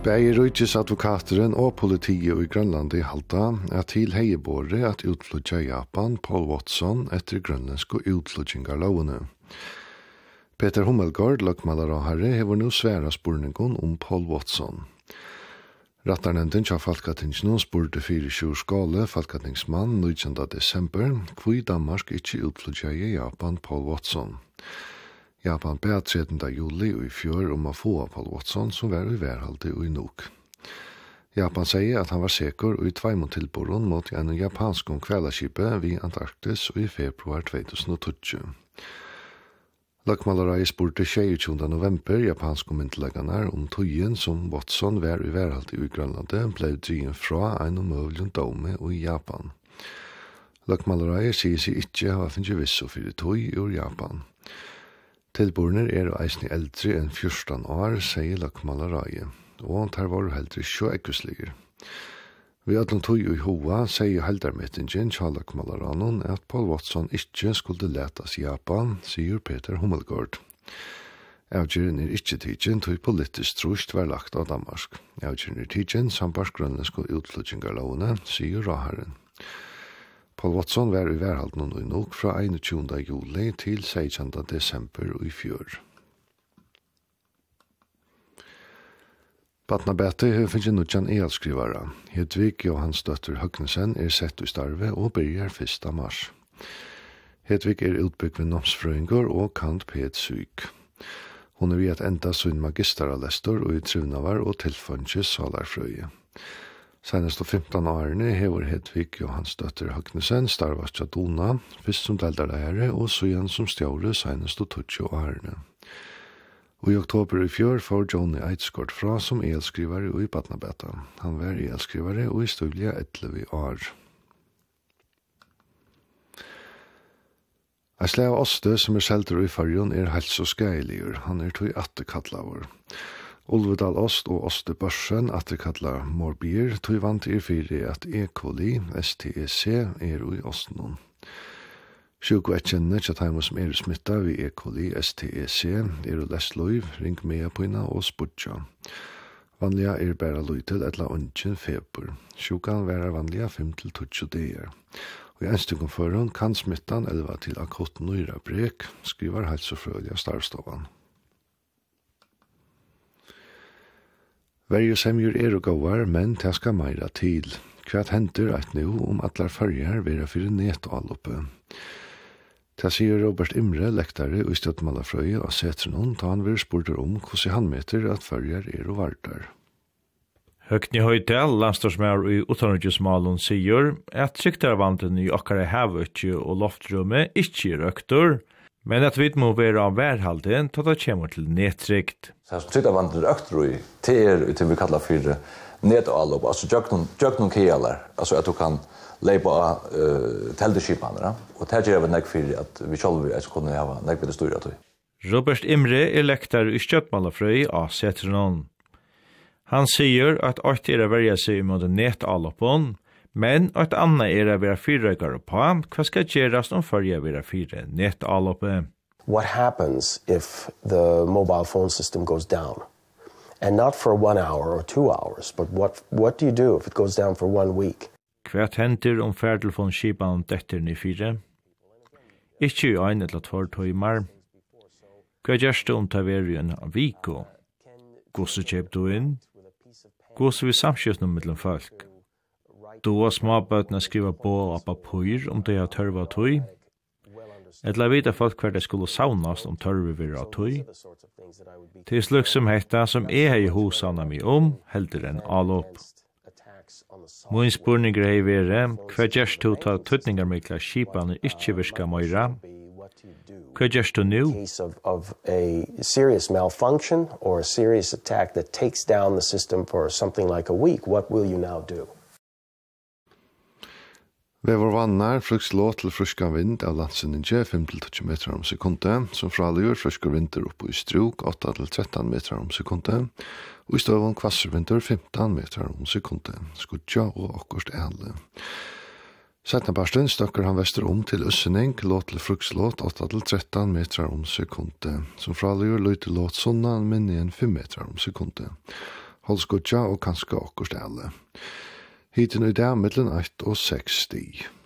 Bæði røytisadvokateren og politiet i Grønland i halda til heiebåret at utflutja Japan Paul Watson etter grønlandske utflutjingarlovene. Peter Hummelgaard, lagmalarahare, hever nu sværa spurningon Paul Watson. Rattarnevnden tja Falkatingsnon spurte 24 skale Falkatingsmann 19. desember, hvor Danmark ikkje utflutja Japan Paul Watson. Japan ber 13. juli i fjør å få Paul Watson som var i værhalde i nok. Japan sier at han var sikker i tveimontilboren mot en japansk kvelarskipe vid Antarktis i februar 2020. Lagmalarai spurte 22. november japanske myndleggene tøyen som Watson var i værhalde i Grønlandet ble drien fra en omøvelig dome i Japan. Lagmalarai sier seg ikke ha finnet visso for tøy i Japan. Tilborner eisne eldre enn 14 år, sier lagmalarai, og han tar var heldre sjå ekkusliger. Vi hadde tog i hoa, sier heldarmettingen til lagmalaranen at Paul Watson ikke skulle letas i Japan, sier Peter Hummelgaard. Avgjøren ikke tidsen til politisk trusht var lagt av Danmark. Avgjøren tidsen sambars grønlandske utflutjingarlovene, sier raharen. Paul Watson var i værhalden i nok fra 21. juli til 16. desember i fjør. Patnabete finnes nutjan elskrivare. Hedvig Johans døtter Høgnesen sett i starve og begynner 1. mars. Hedvig utbygd ved nomsfrøyngur og kant P1-syk. Hun ved at enda sin magisteralestor og i trivnavar og tilfunnkje salarfrøye. Senest 15 årene hever Hedvig Johans døtter Høgnesen starvast til Dona, først som deltalære og så igjen som stjåre senest 20 årene. Og i oktober i fjør får Johnny Eidsgård fra som elskrivare i Patnabeta. Han var elskrivare og i studiet 11 år. Asle av Oste som selter i fargen helse og skæligur. Han tog atterkattlaver. Olvedal Ost og Oste Børsen atterkattlar morbier tog vant fyrir at E. coli, STEC, i Ostenon. Sjukvetkjennene til teimer som smitta ved E. coli, STEC, Lesloiv, ringmeapina og spudja. Vanliga bæra løytel etla ungen feber. Sjukan væra vanliga 5-20 dager. Og i enstykken forhånd kan smittan elva til akutt nøyra brek, skriver helsefrølige starvstovan. Verjusemjur og gåvar, men det skal meira til. Hva hender eit nu atlar farger vera fyrir netalloppe. Det sier Robert Imre, lektare og støttmalafrøye av Setrenon, da han vil spurte hvordan han meter at farger og vardar. Høgni Høydal, landstorsmær i utenriksmalen, sier at tryktarvanten i okkara havøtje og loftrummet ikke røkter, men at vi må være av værhalden til det kommer til nedtrykt. Tryktarvanten røkter i til vi kallar for nedallop, altså jøgnum kealar, altså at du kan leipa teldeskipaner, og det gjør vi nek for at vi selv vil kunne ha nek bedre styrir at vi. Robert Imre lektar i stjøttmalafrøy av Setrenon. Han sier at alt å verja seg mot netallopon, men at anna å være fyrrøykare på, hva skal gjerast førje være fyrre netallopet? What happens if the mobile phone system goes down? And not for 1 hour or 2 hours, but what do you do if it goes down for 1 week? Hva hender færtelefonskipan detter i fire? Ikke i ein eller 2 timer. Hva gjørs det ta verien av viko? Gosse kjøp du inn? Gosse vi samskjøtene mellom folk? Du og småbøtene skriver på av papir de har tørva tøy? Eller vita folk hver de skulle saunast tørve vir av tøy? Til sluk som hetta som hei hosana mi heldur enn allop. Min spurninger hei vere, hva gjørs du ta tøtningarmikla skipane ikkje virka møyra? Hva gjørs du nu? Of a serious malfunction or a serious attack that takes down the system for something like a week, what will you now do? Vevar vannar flukslåt til fruska vind av landsynninge 5-20 meter om sekundet, som fraligger fruska vinter oppe i struk 8-13 meter om sekundet, og i støvån kvasservinter 15 meter om sekundet, skudja og akkurst æle. Setnabarsten støkker han vester til Øssening, låt til frukslåt 8-13 meter om sekundet, som fraligger løy til låt sånna minne 5 meter om sekundet. Holskotja og kanskje okkur stelle. Hiten i dag mellom 1 og 6 stig.